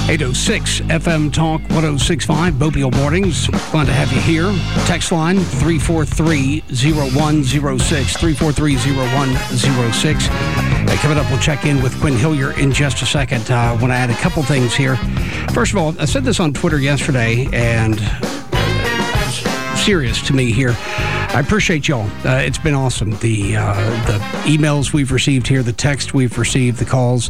806 FM Talk 1065, Mobile Mornings. Glad to have you here. Text line 343-0106, 343-0106. Coming up, we'll check in with Quinn Hillier in just a second. I want to add a couple things here. First of all, I said this on Twitter yesterday, and serious to me here. I appreciate y'all. It's been awesome. The emails we've received here, the text we've received, the calls,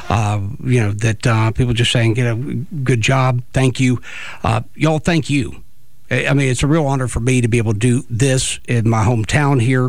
that people just saying, good job, thank you. Y'all, thank you. I mean, it's a real honor for me to be able to do this in my hometown here.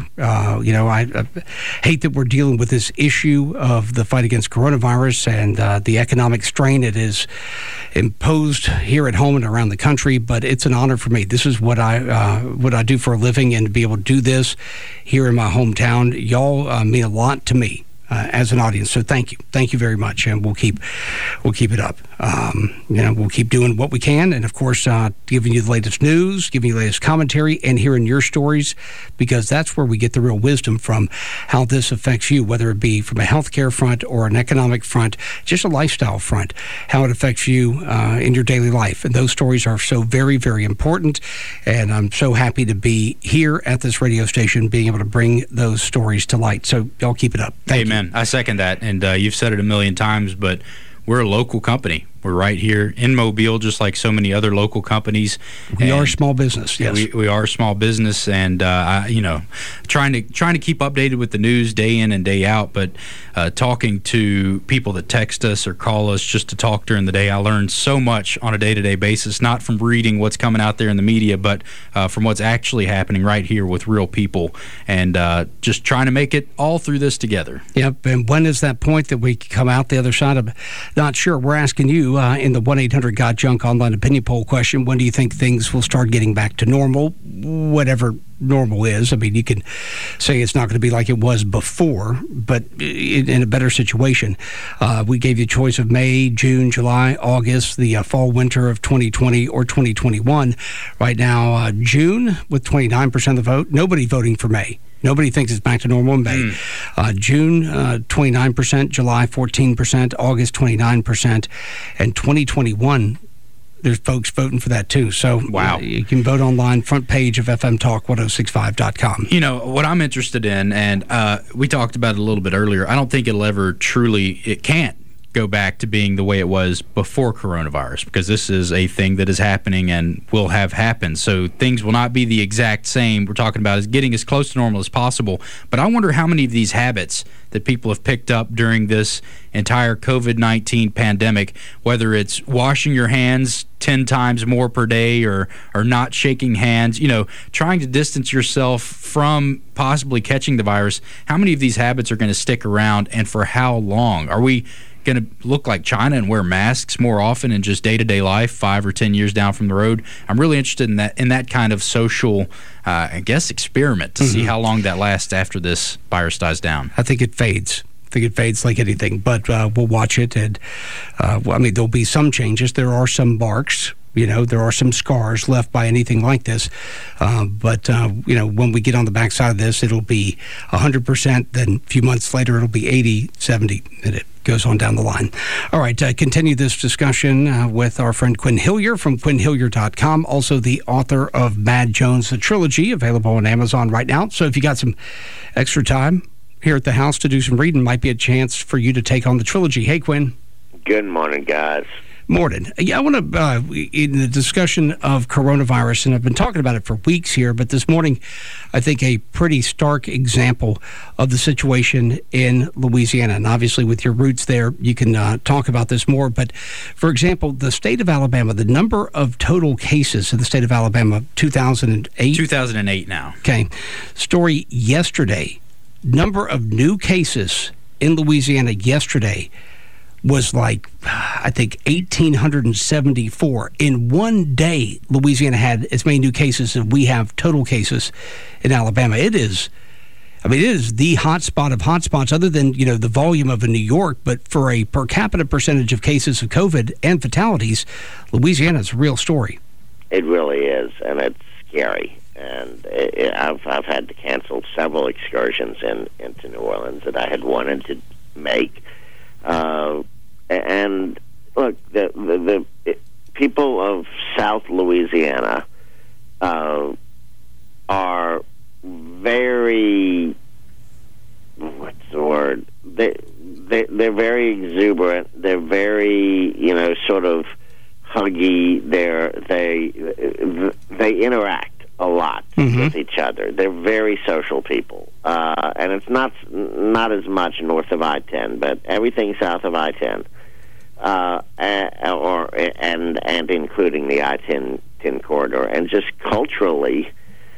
I hate that we're dealing with this issue of the fight against coronavirus and the economic strain it is imposed here at home and around the country, but it's an honor for me. This is what I do for a living, and to be able to do this here in my hometown, y'all mean a lot to me. As an audience, so thank you very much, and we'll keep it up. We'll keep doing what we can, and of course, giving you the latest news, giving you the latest commentary, and hearing your stories, because that's where we get the real wisdom from how this affects you, whether it be from a healthcare front or an economic front, just a lifestyle front, how it affects you in your daily life. And those stories are so very, very important, and I'm so happy to be here at this radio station, being able to bring those stories to light. So y'all keep it up. Thank you. I second that, and you've said it a million times, but we're a local company. We're right here in Mobile, just like so many other local companies. We are a small business, yes. We are a small business, and trying to keep updated with the news day in and day out. But talking to people that text us or call us just to talk during the day, I learn so much on a day-to-day basis, not from reading what's coming out there in the media, but from what's actually happening right here with real people, and just trying to make it all through this together. Yep. And when is that point that we come out the other side of it? Not sure. We're asking you in the 1-800-GOT-JUNK online opinion poll question, when do you think things will start getting back to normal, whatever normal is? I mean, you can say it's not going to be like it was before, but in a better situation. We gave you a choice of May, June, July, August, the fall, winter of 2020 or 2021. Right now, June with 29% of the vote. Nobody voting for May. Nobody thinks it's back to normal in May. June, 29%, July, 14%, August, 29%, and 2021, there's folks voting for that too. So wow. You can vote online, front page of fmtalk1065.com. You know, what I'm interested in, and we talked about it a little bit earlier, I don't think it can't go back to being the way it was before coronavirus, because this is a thing that is happening and will have happened. So things will not be the exact same. We're talking about is getting as close to normal as possible. But I wonder how many of these habits that people have picked up during this entire COVID-19 pandemic, whether it's washing your hands 10 times more per day or not shaking hands, trying to distance yourself from possibly catching the virus, how many of these habits are going to stick around, and for how long? Are we going to look like China and wear masks more often in just day-to-day life 5 or 10 years down from the road? I'm really interested in that kind of social, experiment to see how long that lasts after this virus dies down. I think it fades. Like anything, but we'll watch it, and there'll be some changes. There are some marks. There are some scars left by anything like this. But when we get on the backside of this, it'll be 100%. Then a few months later, it'll be 80, 70, and it goes on down the line. All right, continue this discussion with our friend Quinn Hillier from QuinnHillier.com, also the author of Mad Jones, the trilogy, available on Amazon right now. So if you got some extra time here at the house to do some reading, might be a chance for you to take on the trilogy. Hey, Quinn. Good morning, guys. Morning. Yeah, I want to, in the discussion of coronavirus, and I've been talking about it for weeks here, but this morning, I think a pretty stark example of the situation in Louisiana. And obviously, with your roots there, you can talk about this more. But, for example, the state of Alabama, the number of total cases in the state of Alabama, 2008? 2008 now. Okay. Story yesterday, number of new cases in Louisiana yesterday was like, I think, 1,874. In one day, Louisiana had as many new cases as we have total cases in Alabama. It is the hot spot of hotspots, other than, the volume of New York. But for a per capita percentage of cases of COVID and fatalities, Louisiana is a real story. It really is, and it's scary. And I've had to cancel several excursions into New Orleans that I had wanted to make. And look, the people of South Louisiana are very, what's the word? They're very exuberant. They're very, sort of huggy. They interact a lot with each other. They're very social people, and it's not as much north of I-10, but everything south of I-10, and including the I-10 corridor, and just culturally,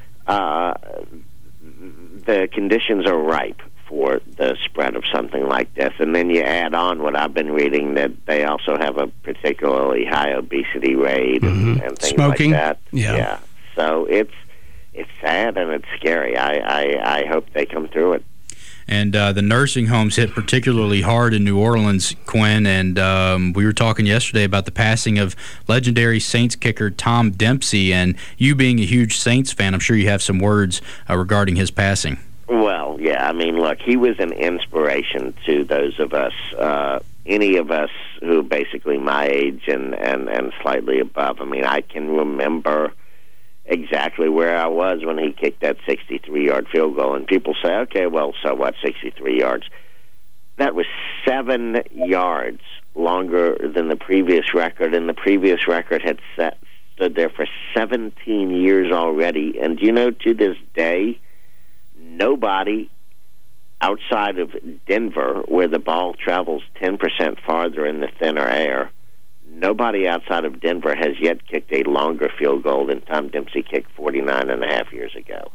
the conditions are ripe for the spread of something like this. And then you add on what I've been reading, that they also have a particularly high obesity rate and things Smoking. like that. Yeah. So it's sad and it's scary. I hope they come through it. And the nursing homes hit particularly hard in New Orleans, Quinn. And we were talking yesterday about the passing of legendary Saints kicker Tom Dempsey. And you being a huge Saints fan, I'm sure you have some words regarding his passing. Well, yeah. I mean, look, he was an inspiration to those of us, any of us who are basically my age and slightly above. I mean, I can remember exactly where I was when he kicked that 63-yard field goal. And people say, okay, well, so what, 63 yards? That was 7 yards longer than the previous record, and the previous record had stood there for 17 years already. And to this day, nobody outside of Denver, where the ball travels 10% farther in the thinner air, nobody outside of Denver has yet kicked a longer field goal than Tom Dempsey kicked 49 and a half years ago.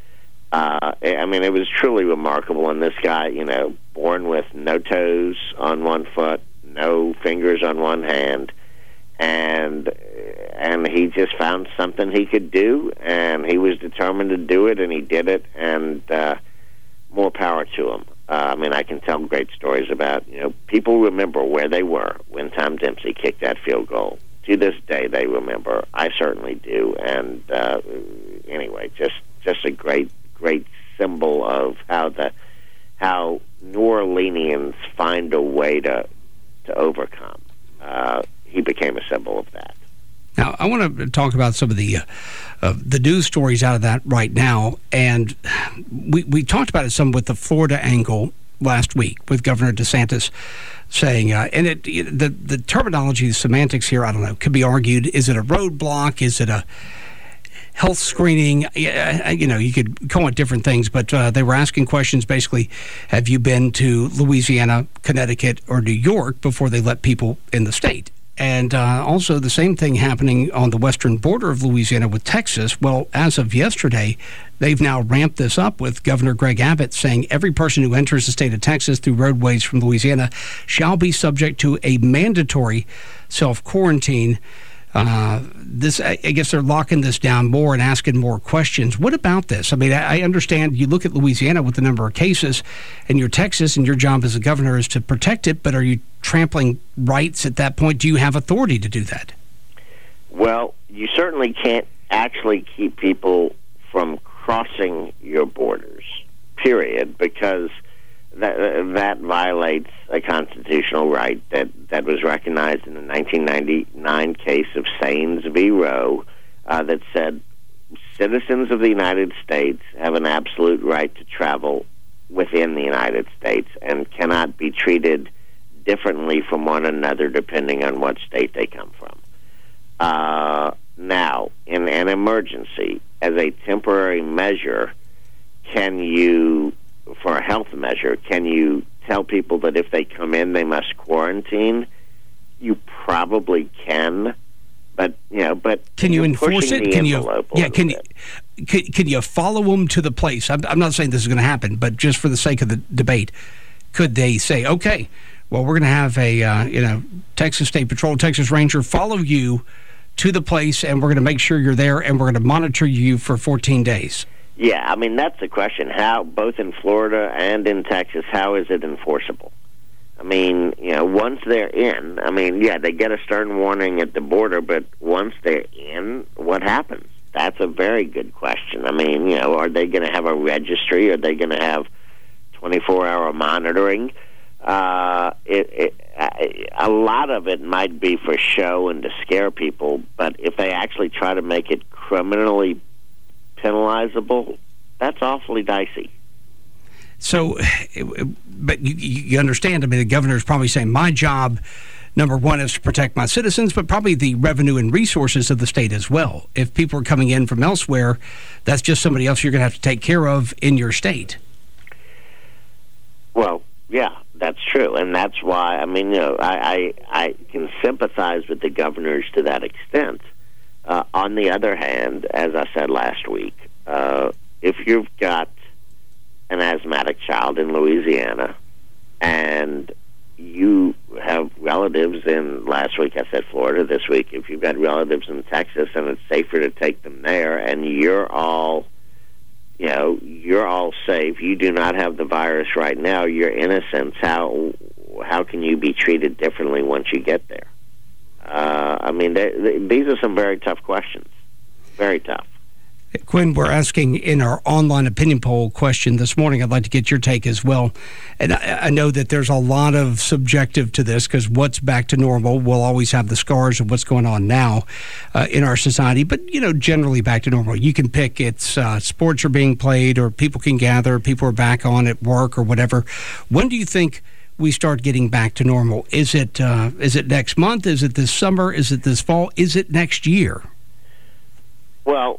I mean, it was truly remarkable. And this guy, born with no toes on one foot, no fingers on one hand, and he just found something he could do, and he was determined to do it, and he did it, and more power to him. I mean, I can tell great stories about, people remember where they were when Tom Dempsey kicked that field goal. To this day, they remember. I certainly do. And anyway, just a great symbol of how New Orleanians find a way to overcome. He became a symbol of that. Now, I want to talk about some of the news stories out of that right now. And we talked about it some with the Florida angle last week with Governor DeSantis saying, and the terminology, the semantics here, I don't know, could be argued. Is it a roadblock? Is it a health screening? You could call it different things, but they were asking questions basically, have you been to Louisiana, Connecticut, or New York before they let people in the state? And also the same thing happening on the western border of Louisiana with Texas. Well, as of yesterday, they've now ramped this up with Governor Greg Abbott saying every person who enters the state of Texas through roadways from Louisiana shall be subject to a mandatory self-quarantine. I guess they're locking this down more and asking more questions. What about this? I mean, I understand you look at Louisiana with the number of cases, and you're Texas, and your job as a governor is to protect it, but are you trampling rights at that point? Do you have authority to do that? Well, you certainly can't actually keep people from crossing your borders, period, because that violates a constitutional right that was recognized in the 1999 case of Saines v. Roe, that said citizens of the United States have an absolute right to travel within the United States and cannot be treated differently from one another depending on what state they come from. Now, in an emergency, as a temporary measure, for a health measure, can you tell people that if they come in, they must quarantine? You probably can, but can you enforce it? Can you follow them to the place? I'm not saying this is going to happen, but just for the sake of the debate, could they say, okay, well, we're going to have a Texas State Patrol, Texas Ranger follow you to the place, and we're going to make sure you're there, and we're going to monitor you for 14 days. Yeah, I mean, that's the question. How, both in Florida and in Texas, how is it enforceable? I mean, once they're in, they get a stern warning at the border, but once they're in, what happens? That's a very good question. I mean, are they going to have a registry? Are they going to have 24-hour monitoring? a lot of it might be for show and to scare people, but if they actually try to make it criminally penalizable, that's awfully dicey. So, but you understand, I mean, the governor's probably saying, my job, number one, is to protect my citizens, but probably the revenue and resources of the state as well. If people are coming in from elsewhere, that's just somebody else you're going to have to take care of in your state. Well, yeah, that's true. And that's why, I mean, I can sympathize with the governors to that extent. On the other hand, as I said last week, if you've got an asthmatic child in Louisiana and you have relatives in, last week I said Florida, this week, if you've got relatives in Texas and it's safer to take them there and you're all safe, you do not have the virus right now, you're innocent, how can you be treated differently once you get there? I mean, these are some very tough questions. Very tough. Quinn, we're asking in our online opinion poll question this morning, I'd like to get your take as well. And I know that there's a lot of subjective to this because what's back to normal will always have the scars of what's going on now in our society. But, generally back to normal. You can pick it's sports are being played or people can gather, people are back on at work or whatever. When do you think we start getting back to normal? Is it next month? Is it this summer? Is it this fall? Is it next year? Well,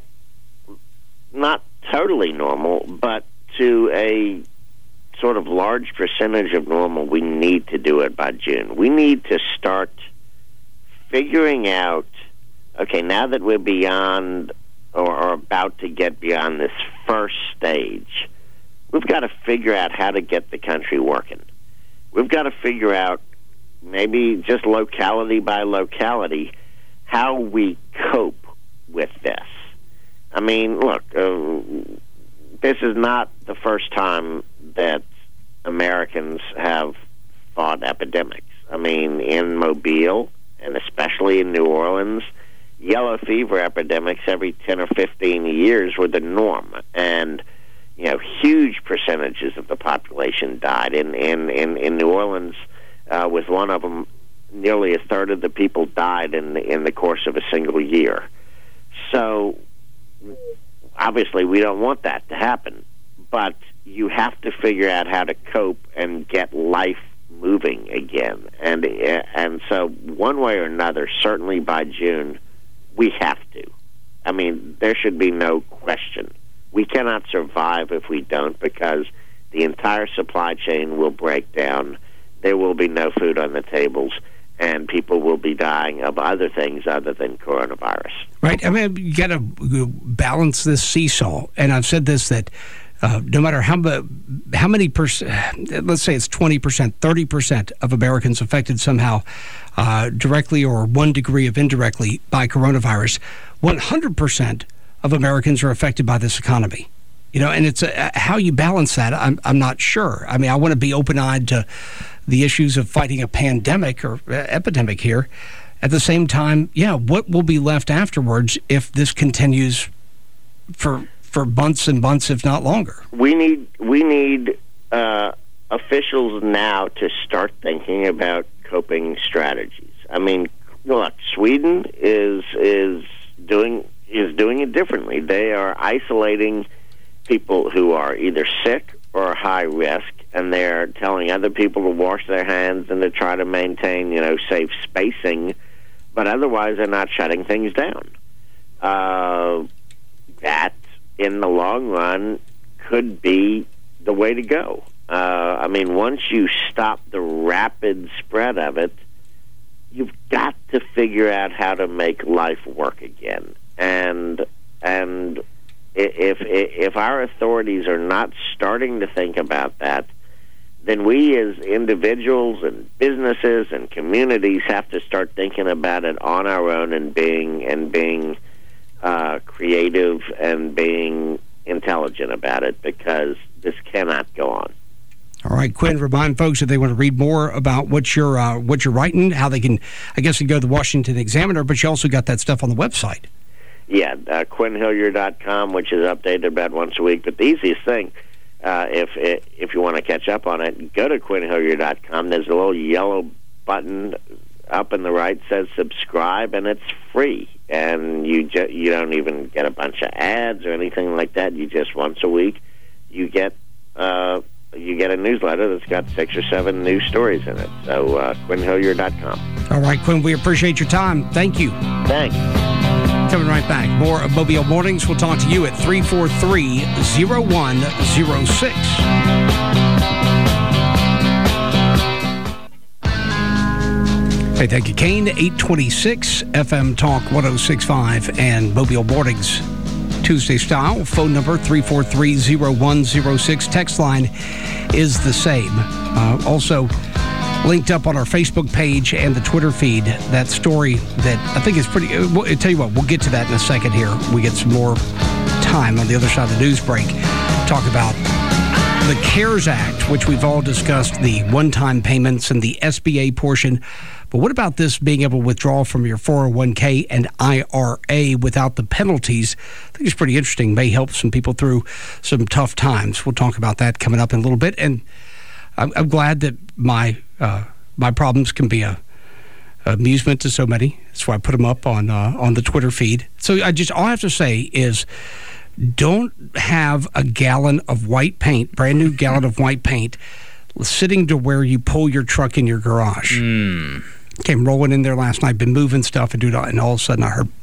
not totally normal, but to a sort of large percentage of normal, we need to do it by June. We need to start figuring out, okay, now that we're beyond or about to get beyond this first stage, we've got to figure out how to get the country working. We've got to figure out, maybe just locality by locality, how we cope with this. I mean, look, this is not the first time that Americans have fought epidemics. I mean, in Mobile, and especially in New Orleans, yellow fever epidemics every 10 or 15 years were the norm. And, huge percentages of the population died. In New Orleans, with one of them, nearly a third of the people died in the course of a single year. So, obviously, we don't want that to happen, but you have to figure out how to cope and get life moving again. And so one way or another, certainly by June, we have to. I mean, there should be no question. We cannot survive if we don't, because the entire supply chain will break down. There will be no food on the tables, and people will be dying of other things other than coronavirus. Right. I mean, you got to balance this seesaw. And I've said this, that no matter how many percent, let's say it's 20%, 30% of Americans affected somehow directly or one degree of indirectly by coronavirus, 100% of Americans are affected by this economy. And it's how you balance that, I'm not sure. I mean, I want to be open-eyed to the issues of fighting a pandemic or epidemic here. At the same time, what will be left afterwards if this continues for months and months, if not longer? We need officials now to start thinking about coping strategies. I mean, look, Sweden is doing it differently. They are isolating people who are either sick or high risk, and they're telling other people to wash their hands and to try to maintain, safe spacing, but otherwise they're not shutting things down. That, in the long run, could be the way to go. I mean, once you stop the rapid spread of it, you've got to figure out how to make life work again. And if our authorities are not starting to think about that, then we as individuals and businesses and communities have to start thinking about it on our own and being creative and being intelligent about it, because this cannot go on. All right, Quinn, remind folks if they want to read more about what you're writing, how they can, I guess, you go to the Washington Examiner, but you also got that stuff on the website. Yeah, QuinnHillier.com, which is updated about once a week. But the easiest thing, if you want to catch up on it, go to QuinnHillier.com. There's a little yellow button up in the right says subscribe, and it's free. And you don't even get a bunch of ads or anything like that. You just once a week you get a newsletter that's got 6 or 7 news stories in it. So QuinnHillier.com. All right, Quinn, we appreciate your time. Thank you. Thanks. Coming right back. More of Mobile Mornings. We'll talk to you at 343-0106. Hey, thank you, Kane. 826 FM Talk 106.5 and Mobile Mornings Tuesday style. Phone number 343-0106. Text line is the same. Also linked up on our Facebook page and the Twitter feed, that story that I think is pretty... I'll tell you what, we'll get to that in a second here. We get some more time on the other side of the news break. Talk about the CARES Act, which we've all discussed, the one-time payments and the SBA portion. But what about this being able to withdraw from your 401k and IRA without the penalties? I think it's pretty interesting. May help some people through some tough times. We'll talk about that coming up in a little bit. And I'm glad that my problems can be a amusement to so many. That's why I put them up on the Twitter feed. So all I have to say is, don't have a gallon of white paint, brand new gallon of white paint, sitting to where you pull your truck in your garage. Came rolling in there last night, been moving stuff and doing all, and all of a sudden I heard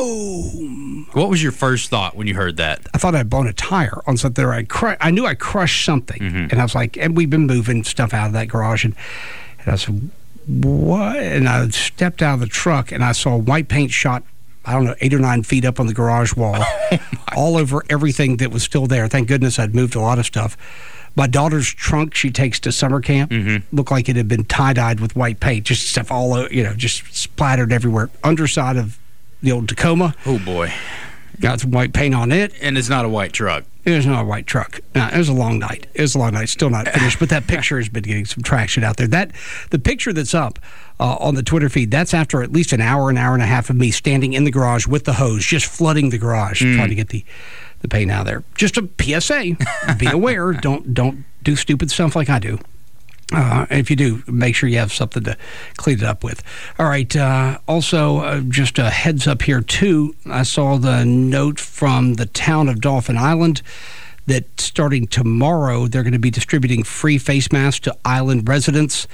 boom. What was your first thought when you heard that? I thought I'd blown a tire on something. I knew I crushed something, and I was like, and we've been moving stuff out of that garage, and I said, what? And I stepped out of the truck and I saw white paint shot, I don't know, 8 or 9 feet up on the garage wall, all over everything that was still there. Thank goodness I'd moved a lot of stuff. My daughter's trunk she takes to summer camp looked like it had been tie-dyed with white paint, just stuff all over, just splattered everywhere. Underside of the old Tacoma. Oh, boy. Got some white paint on it. And it's not a white truck. It was not a white truck. No, it was a long night. Still not finished, but that picture has been getting some traction out there. The picture that's up on the Twitter feed, that's after at least an hour and a half of me standing in the garage with the hose, just flooding the garage, trying to get the paint out of there. Just a PSA. Be aware. Don't do stupid stuff like I do. And if you do, make sure you have something to clean it up with. All right. Also, just a heads up here, too. I saw the note from the town of Dauphin Island that starting tomorrow, they're going to be distributing free face masks to island residents.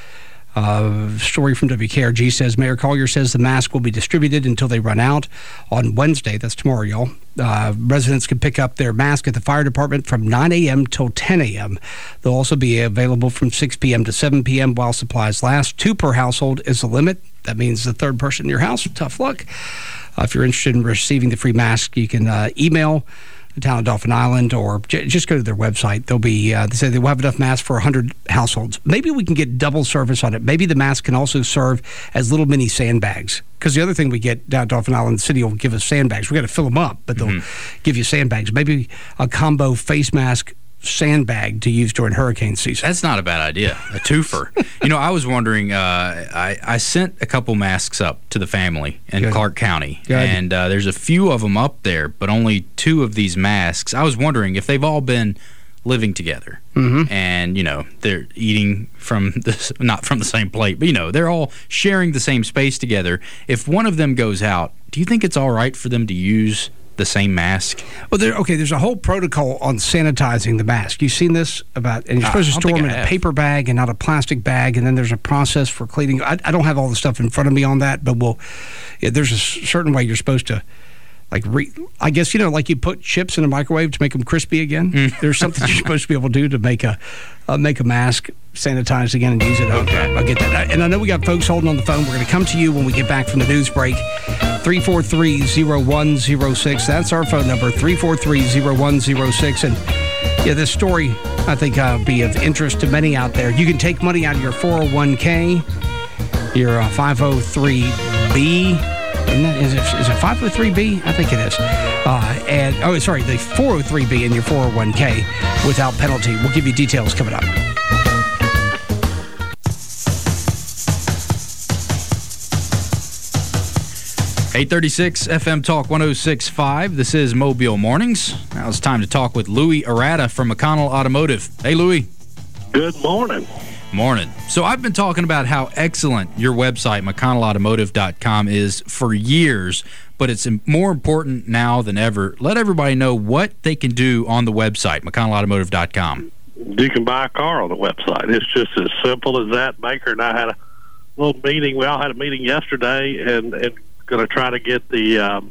Story from WKRG says Mayor Collier says the mask will be distributed until they run out on Wednesday. That's tomorrow, y'all. Residents can pick up their mask at the fire department from 9 a.m. till 10 a.m. They'll also be available from 6 p.m. to 7 p.m. while supplies last. 2 per household is the limit. That means the third person in your house. Tough luck. If you're interested in receiving the free mask, you can email the town of Dauphin Island, or just go to their website. They'll be, they say they will have enough masks for 100 households. Maybe we can get double service on it. Maybe the mask can also serve as little mini sandbags. Because the other thing we get down at Dauphin Island, the city will give us sandbags. We got to fill them up, but they'll give you sandbags. Maybe a combo face mask sandbag to use during hurricane season. That's not a bad idea. A twofer. I was wondering, I sent a couple masks up to the family in Clark County, and there's a few of them up there, but only 2 of these masks. I was wondering if they've all been living together, and they're eating from not from the same plate, but they're all sharing the same space together. If one of them goes out, do you think it's all right for them to use the same mask? Well, there's a whole protocol on sanitizing the mask. You've seen this and you're supposed to store them in a paper bag and not a plastic bag, and then there's a process for cleaning. I don't have all the stuff in front of me on that, but there's a certain way you're supposed to, I guess, like you put chips in a microwave to make them crispy again. There's something you're supposed to be able to do to make a mask sanitized again and use it. Okay, I get that. And I know we got folks holding on the phone. We're going to come to you when we get back from the news break. 343-0106. That's our phone number, 343-0106. And this story, I think, be of interest to many out there. You can take money out of your 401k, your 503B. Is it 503B? I think it is. The 403B in your 401k without penalty. We'll give you details coming up. .836 FM Talk 106.5. This is Mobile Mornings. Now it's time to talk with Louis Arata from McConnell Automotive. Hey, Louis. Good morning. Morning. So I've been talking about how excellent your website, McConnellAutomotive.com, is for years, but it's more important now than ever. Let everybody know what they can do on the website, McConnellAutomotive.com. You can buy a car on the website. It's just as simple as that. Baker and I had a little meeting. We all had a meeting yesterday, and going to try to get the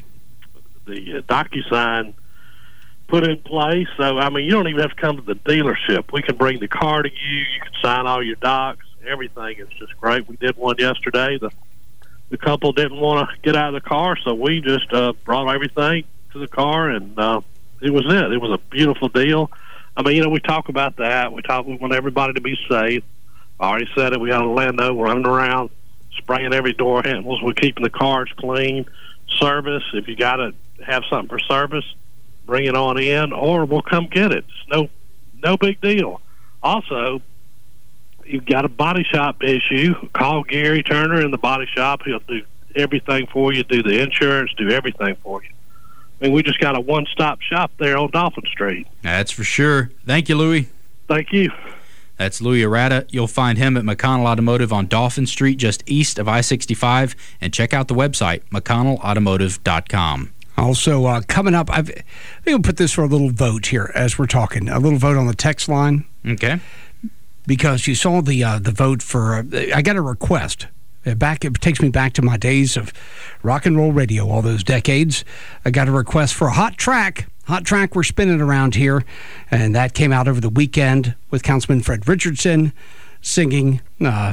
DocuSign put in place. So, I mean, you don't even have to come to the dealership. We can bring the car to you. You can sign all your docs. Everything is just great. We did one yesterday. The couple didn't want to get out of the car, so we just brought everything to the car, and it was it. It was a beautiful deal. I mean, you know, we talk about that. We want everybody to be safe. I already said it. We got Orlando running around, spraying every door handles. We're keeping the cars clean. Service, if you got to have something for service, bring it on in, or we'll come get it. It's no big deal. Also, you've got a body shop issue, call Gary Turner in the body shop. He'll do everything for you, do the insurance, do everything for you. I mean, we just got a one-stop shop there on Dolphin Street. That's for sure. Thank you, Louis. Thank you. That's Louis Arata. You'll find him at McConnell Automotive on Dolphin Street, just east of I-65. And check out the website, McConnellAutomotive.com. Also, coming up, I think we'll put this for a little vote here as we're talking. A little vote on the text line. Okay. Because you saw the vote for, I got a request. It takes me back to my days of rock and roll radio, all those decades. I got a request for a hot track. Hot track we're spinning around here. And that came out over the weekend with Councilman Fred Richardson singing a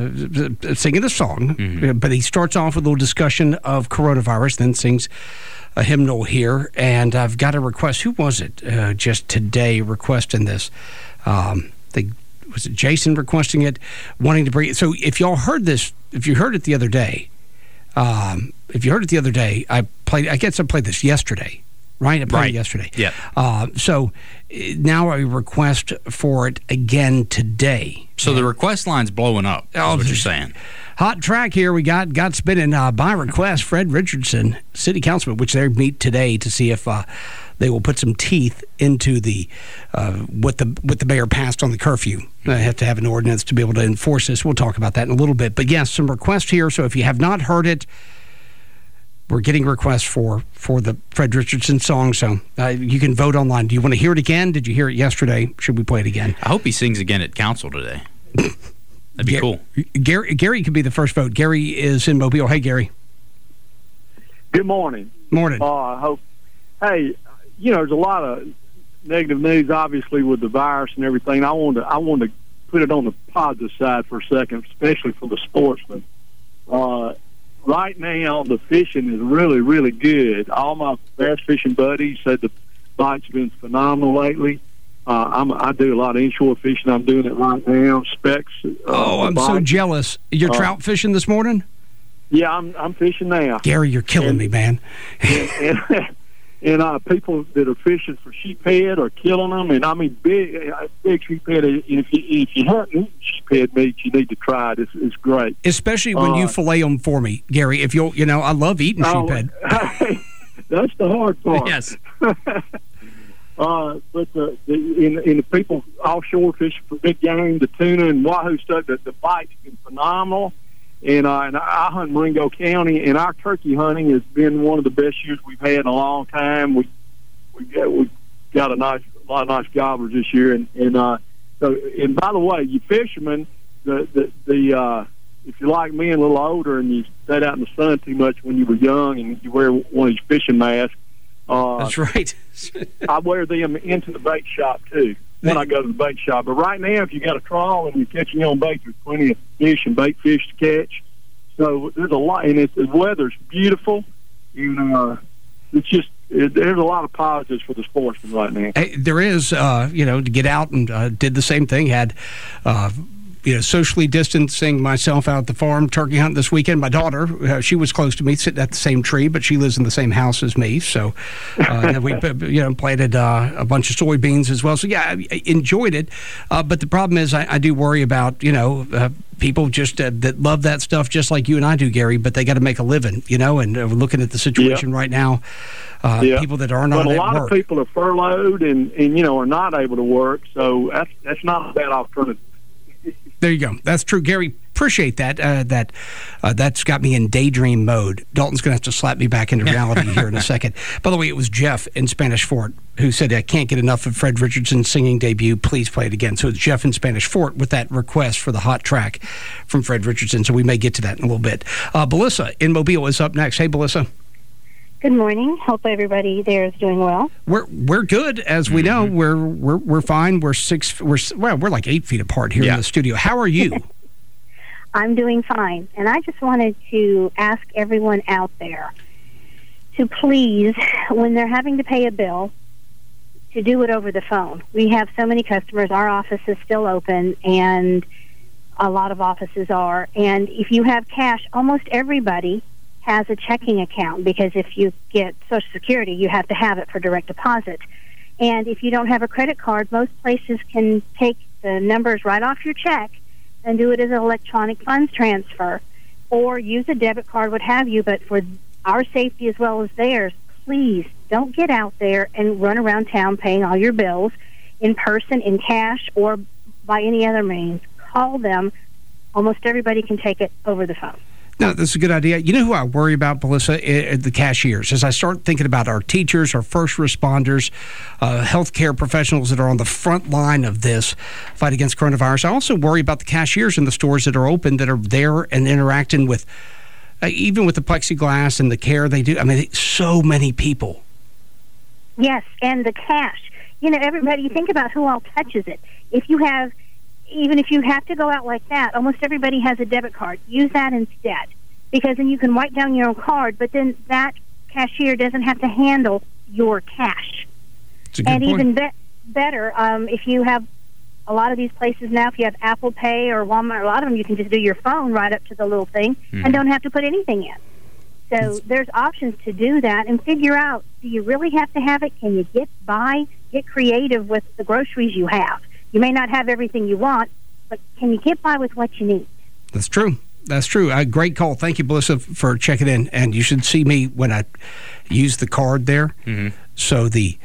song. Mm-hmm. But he starts off with a little discussion of coronavirus, then sings a hymnal here. And I've got a request. Who was it just today requesting this? Was it Jason requesting it, wanting to bring it? So if y'all heard this, if you heard it the other day, I guess I played this yesterday, right? I played it yesterday. Yeah. So now a request for it again today. So the request line's blowing up, is what you're saying. Hot track here we got spinning by request. Fred Richardson, city councilman, which they meet today to see if they will put some teeth into the what the mayor passed on the curfew. They have to have an ordinance to be able to enforce this. We'll talk about that in a little bit. But yes, some requests here. So if you have not heard it, we're getting requests for the Fred Richardson song. So you can vote online. Do you want to hear it again? Did you hear it yesterday? Should we play it again? I hope he sings again at council today. That'd be cool. Gary could be the first vote. Gary is in Mobile. Hey, Gary. Good morning. Morning. I hope. Hey, you know, there's a lot of negative news, obviously, with the virus and everything. I want to put it on the positive side for a second, especially for the sportsmen. Right now, the fishing is really, really good. All my bass fishing buddies said the bite's been phenomenal lately. I do a lot of inshore fishing. I'm doing it right now. Specs. I'm so jealous. You're trout fishing this morning? Yeah, I'm fishing now. Gary, you're killing me, man. And people that are fishing for sheephead are killing them. And I mean, big sheephead. If you haven't eaten sheephead meat, you need to try it. It's great. Especially when you fillet them for me, Gary. If you'll, I love eating sheephead. That's the hard part. Yes. But the people offshore fishing for big game, the tuna and wahoo stuff, the bite's been phenomenal. And I hunt Marengo County, and our turkey hunting has been one of the best years we've had in a long time. We got a lot of nice gobblers this year, and by the way, you fishermen, the if you're like me and a little older and you sat out in the sun too much when you were young and you wear one of these fishing masks. That's right. I wear them into the bait shop too when I go to the bait shop. But right now, if you got a trawl and you're catching on bait, there's plenty of fish and bait fish to catch. So there's a lot, and the weather's beautiful. It's just there's a lot of positives for the sportsmen right now. Hey, there is, to get out and did the same thing. Had socially distancing myself out at the farm, turkey hunt this weekend. My daughter, she was close to me, sitting at the same tree, but she lives in the same house as me. So we planted a bunch of soybeans as well. So, yeah, I enjoyed it. But the problem is I do worry about, people just that love that stuff just like you and I do, Gary, but they got to make a living, and we're looking at the situation right now. People that aren't on that work. But a lot of people are furloughed and are not able to work, so that's not a bad alternative. There you go. That's true, Gary. Appreciate that. That's got me in daydream mode. Dalton's going to have to slap me back into reality here in a second. By the way, it was Jeff in Spanish Fort who said, I can't get enough of Fred Richardson's singing debut. Please play it again. So it's Jeff in Spanish Fort with that request for the hot track from Fred Richardson. So we may get to that in a little bit. Belissa in Mobile is up next. Hey, Belissa. Good morning. Hope everybody there is doing well. We're good, as we know. We're fine. We're like 8 feet apart here in the studio. How are you? I'm doing fine, and I just wanted to ask everyone out there to please, when they're having to pay a bill, to do it over the phone. We have so many customers. Our office is still open, and a lot of offices are. And if you have cash, almost everybody has a checking account, because if you get Social Security, you have to have it for direct deposit. And if you don't have a credit card, most places can take the numbers right off your check and do it as an electronic funds transfer, or use a debit card, what have you. But for our safety as well as theirs, please don't get out there and run around town paying all your bills in person, in cash, or by any other means. Call them. Almost everybody can take it over the phone. No, that's a good idea. You know who I worry about, Belissa? The cashiers. As I start thinking about our teachers, our first responders, healthcare professionals that are on the front line of this fight against coronavirus, I also worry about the cashiers in the stores that are open, that are there and interacting with, even with the plexiglass and the care they do. I mean, so many people. Yes, and the cash. You know, everybody, you think about who all touches it. Even if you have to go out like that, almost everybody has a debit card. Use that instead, because then you can wipe down your own card, but then that cashier doesn't have to handle your cash. That's a good point. Even better, if you have a lot of these places now, if you have Apple Pay or Walmart, a lot of them, you can just do your phone right up to the little thing and don't have to put anything in. So there's options to do that, and figure out, do you really have to have it? Can you get creative with the groceries you have? You may not have everything you want, but can you get by with what you need? That's true. That's true. Great call. Thank you, Belissa, for checking in. And you should see me when I use the card there. So the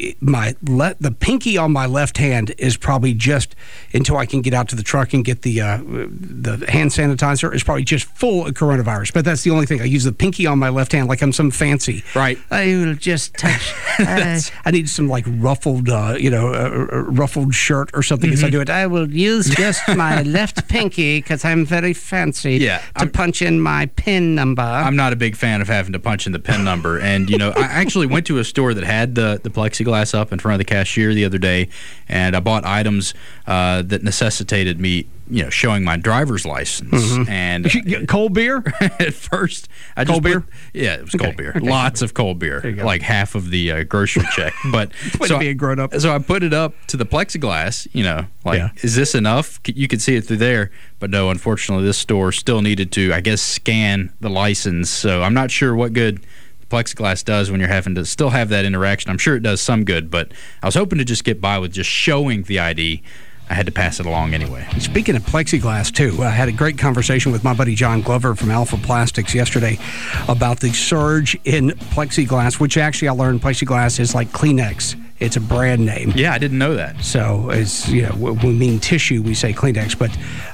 pinky on my left hand is probably just, until I can get out to the truck and get the hand sanitizer, is probably just full of coronavirus. But that's the only thing. I use the pinky on my left hand like I'm some fancy. Right. I will just touch. I need some like ruffled, ruffled shirt or something as I do it. I will use just my left pinky because I'm very fancy to punch in my PIN number. I'm not a big fan of having to punch in the PIN number. And, I actually went to a store that had the plexiglass up in front of the cashier the other day, and I bought items that necessitated me, showing my driver's license. And cold beer? At first, cold beer? Yeah, it was cold beer. Lots of cold beer, like half of the grocery check. But so be a grown up. So I put it up to the plexiglass. Is this enough? You could see it through there, but no. Unfortunately, this store still needed to, I guess, scan the license. So I'm not sure what good plexiglass does when you're having to still have that interaction. I'm sure it does some good, but I was hoping to just get by with just showing the ID. I had to pass it along anyway. Speaking of plexiglass, too, I had a great conversation with my buddy John Glover from Alpha Plastics yesterday about the surge in plexiglass, which actually I learned plexiglass is like Kleenex. It's a brand name. Yeah, I didn't know that. So, when we mean tissue, we say Kleenex, but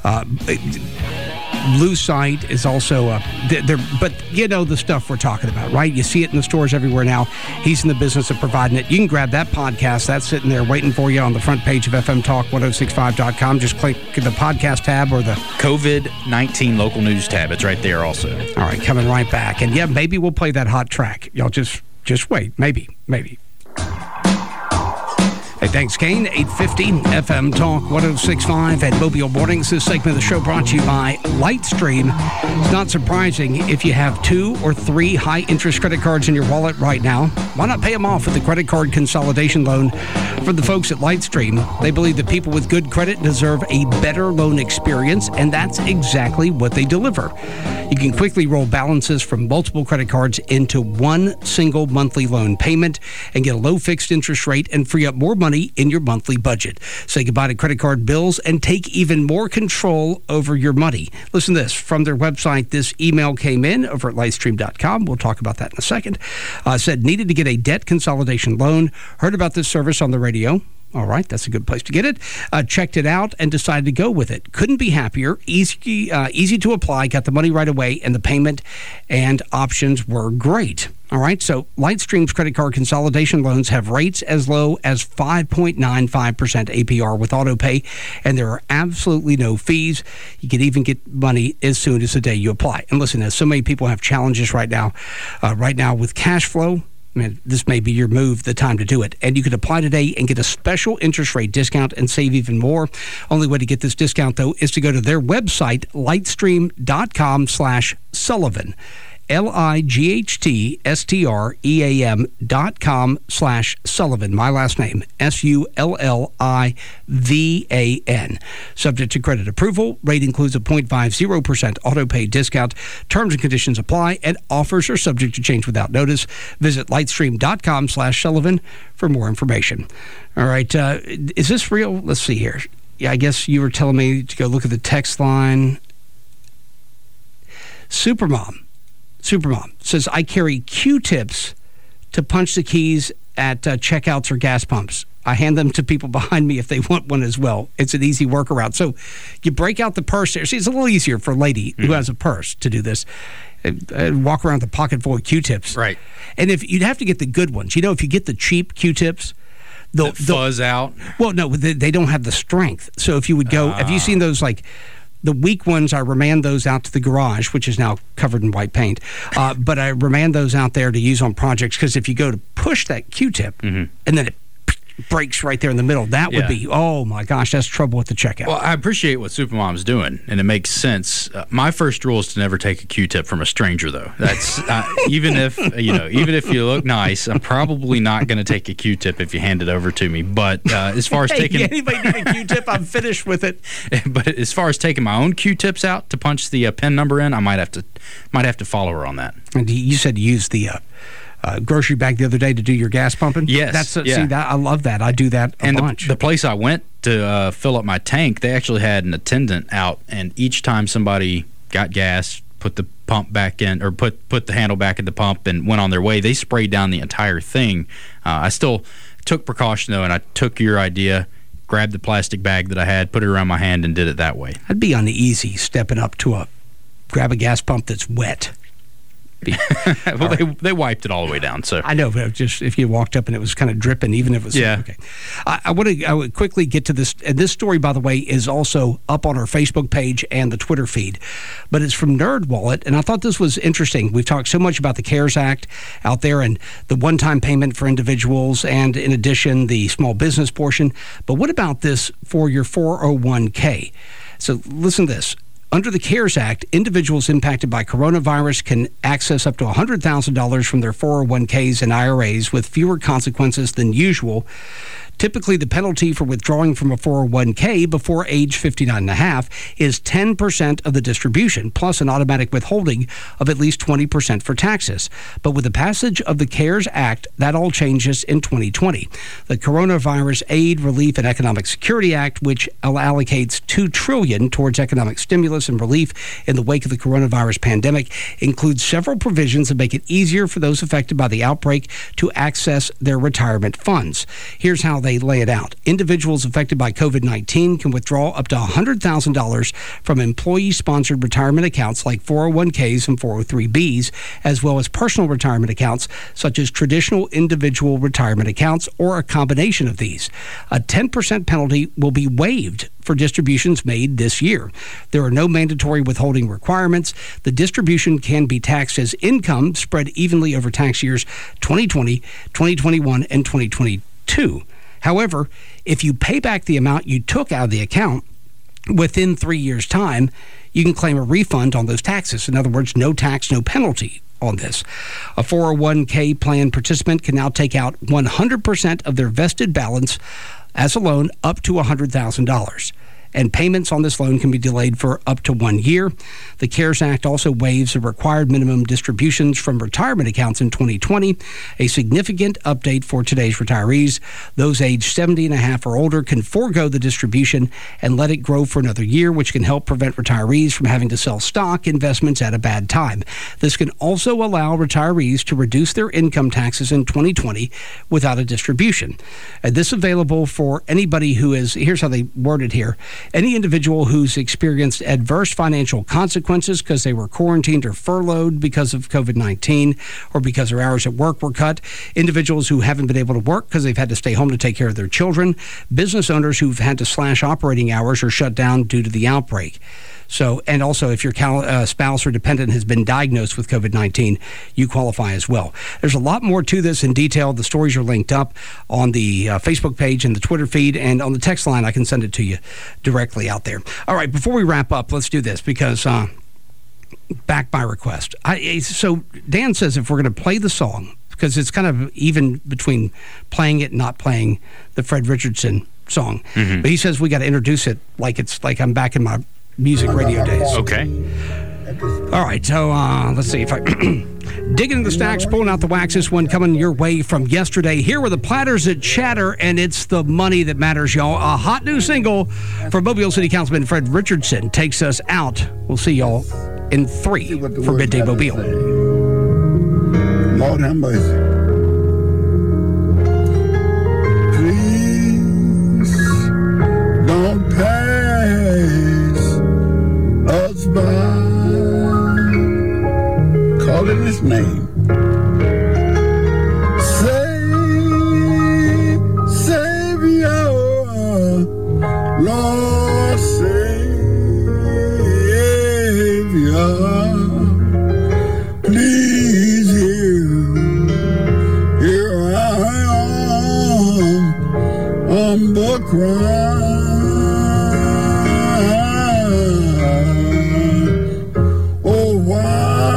Lucite is also but the stuff we're talking about, right? You see it in the stores everywhere now. He's in the business of providing it. You can grab that podcast. That's sitting there waiting for you on the front page of FMTalk1065.com. Just click the podcast tab or the COVID-19 local news tab. It's right there also. All right, coming right back. And maybe we'll play that hot track. Y'all just wait. Maybe. Hey, thanks, Kane. 850 FM Talk 1065 at Mobile Mornings. This segment of the show brought to you by Lightstream. It's not surprising if you have 2 or 3 high-interest credit cards in your wallet right now. Why not pay them off with the credit card consolidation loan from the folks at Lightstream? They believe that people with good credit deserve a better loan experience, and that's exactly what they deliver. You can quickly roll balances from multiple credit cards into one single monthly loan payment and get a low fixed interest rate and free up more money in your monthly budget. Say goodbye to credit card bills and take even more control over your money. Listen to this. From their website, this email came in over at lightstream.com. We'll talk about that in a second. Said, needed to get a debt consolidation loan. Heard about this service on the radio. All right, that's a good place to get it. Checked it out and decided to go with it. Couldn't be happier. Easy to apply. Got the money right away, and the payment and options were great. All right, so Lightstream's credit card consolidation loans have rates as low as 5.95% APR with autopay, and there are absolutely no fees. You can even get money as soon as the day you apply. And listen, as so many people have challenges right now with cash flow, this may be your move, the time to do it. And you can apply today and get a special interest rate discount and save even more. Only way to get this discount, though, is to go to their website, lightstream.com/Sullivan. lightstream.com/Sullivan. My last name, SULLIVAN. Subject to credit approval. Rate includes a 0.50% auto pay discount. Terms and conditions apply, and offers are subject to change without notice. Visit lightstream.com/Sullivan for more information. All right. Is this real? Let's see here. Yeah, I guess you were telling me to go look at the text line. Supermom says, I carry Q-tips to punch the keys at checkouts or gas pumps. I hand them to people behind me if they want one as well. It's an easy workaround. So you break out the purse there. See, it's a little easier for a lady who has a purse to do this. Walk around with a pocket full of Q-tips. Right. And if you'd have to get the good ones. If you get the cheap Q-tips, they'll fuzz out. Well, no, they don't have the strength. So if you would go, have you seen those the weak ones? I remand those out to the garage, which is now covered in white paint. But I remand those out there to use on projects, because if you go to push that Q-tip and then it breaks right there in the middle, that would be, oh my gosh, that's trouble at the checkout. Well, I appreciate what Supermom's doing, and it makes sense. My first rule is to never take a Q-tip from a stranger, though. That's even if you look nice, I'm probably not going to take a Q-tip if you hand it over to me. But as far as taking anybody need a Q-tip, I'm finished with it. But as far as taking my own Q-tips out to punch the PIN number in, I might have to follow her on that. And you said you use the grocery bag the other day to do your gas pumping? Yes. See, that I love that. I do that a bunch. The place I went to fill up my tank, they actually had an attendant out, and each time somebody got gas, put the pump back in, or put the handle back in the pump and went on their way, they sprayed down the entire thing. I still took precaution, though, and I took your idea, grabbed the plastic bag that I had, put it around my hand, and did it that way. I'd be uneasy stepping up to grab a gas pump that's wet. Well, they wiped it all the way down. So I know, but just if you walked up and it was kind of dripping, even if it was okay. I would quickly get to this, and this story, by the way, is also up on our Facebook page and the Twitter feed, but it's from NerdWallet, and I thought this was interesting. We've talked so much about the CARES Act out there and the one-time payment for individuals, and in addition, the small business portion. But what about this for your 401k? So listen to this. Under the CARES Act, individuals impacted by coronavirus can access up to $100,000 from their 401ks and IRAs with fewer consequences than usual. Typically, the penalty for withdrawing from a 401k before age 59.5 is 10% of the distribution, plus an automatic withholding of at least 20% for taxes. But with the passage of the CARES Act, that all changes in 2020. The Coronavirus Aid, Relief, and Economic Security Act, which allocates $2 trillion towards economic stimulus and relief in the wake of the coronavirus pandemic, includes several provisions that make it easier for those affected by the outbreak to access their retirement funds. Here's how they lay it out. Individuals affected by COVID-19 can withdraw up to $100,000 from employee-sponsored retirement accounts like 401ks and 403bs, as well as personal retirement accounts such as traditional individual retirement accounts or a combination of these. A 10% penalty will be waived for distributions made this year. There are no mandatory withholding requirements. The distribution can be taxed as income spread evenly over tax years 2020, 2021, and 2022. However, if you pay back the amount you took out of the account within 3 years' time, you can claim a refund on those taxes. In other words, no tax, no penalty on this. A 401k plan participant can now take out 100% of their vested balance as a loan up to $100,000. and payments on this loan can be delayed for up to 1 year. The CARES Act also waives the required minimum distributions from retirement accounts in 2020, a significant update for today's retirees. Those aged 70 and a half or older can forego the distribution and let it grow for another year, which can help prevent retirees from having to sell stock investments at a bad time. This can also allow retirees to reduce their income taxes in 2020 without a distribution. And this is available for anybody who is, here's how they word it here, any individual who's experienced adverse financial consequences because they were quarantined or furloughed because of COVID-19 or because their hours at work were cut, individuals who haven't been able to work because they've had to stay home to take care of their children, business owners who've had to slash operating hours or shut down due to the outbreak. So, and also if your spouse or dependent has been diagnosed with COVID-19, you qualify as well. There's a lot more to this in detail. The stories are linked up on the Facebook page and the Twitter feed, and on the text line, I can send it to you directly out there. All right, before we wrap up, let's do this because back by request. So Dan says if we're going to play the song, because it's kind of even between playing it and not playing the Fred Richardson song, but he says we got to introduce it like it's like I'm back in my music radio days. Okay. All right, so let's see if I digging in the stacks, pulling out the wax. This one coming your way from yesterday. Here were the Platters that chatter, and it's the money that matters, y'all. A hot new single from Mobile City Councilman Fred Richardson takes us out. We'll see y'all in 3 for Midday Mobile. Lord have mercy. Please don't pass us by. Call it his name. Savior, Lord Savior, please hear I am on the cry. Oh, wow.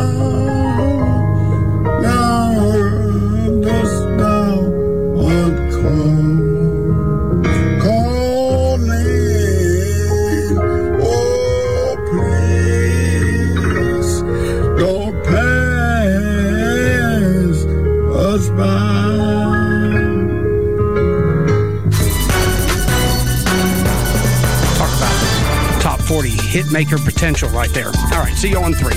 Talk about top 40 hit maker potential right there. All right, see you on 3.